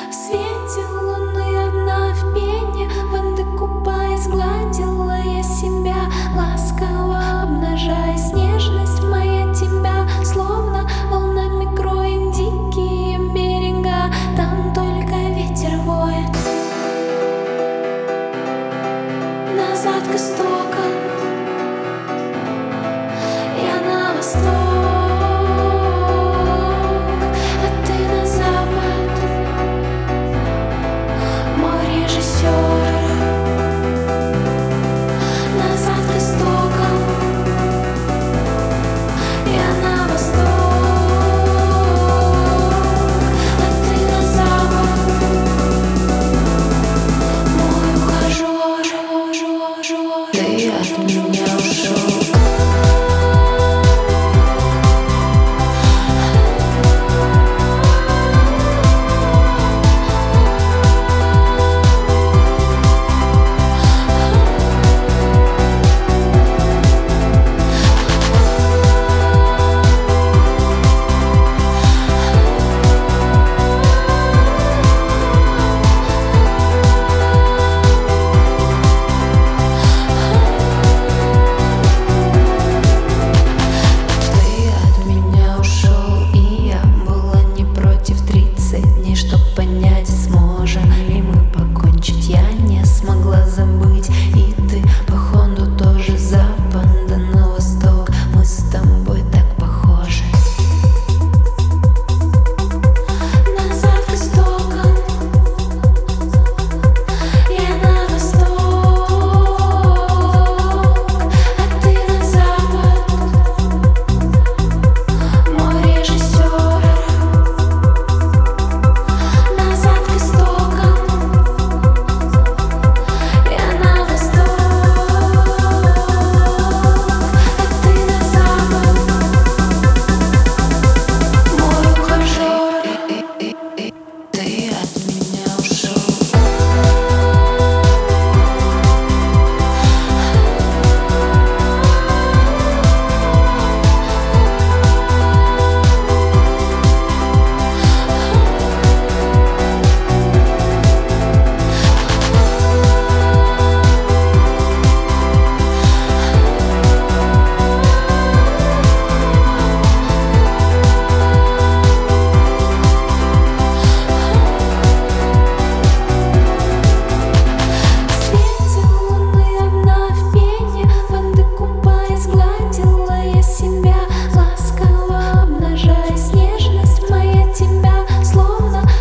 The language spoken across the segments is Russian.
В свете луны одна в пене, воды купаясь, гладила я себя, ласково обнажая нежность моя тебя, словно волнами кроет дикие берега. Там только ветер воет назад к истокам, я на восток.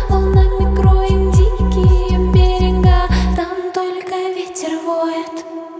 Ветер воет.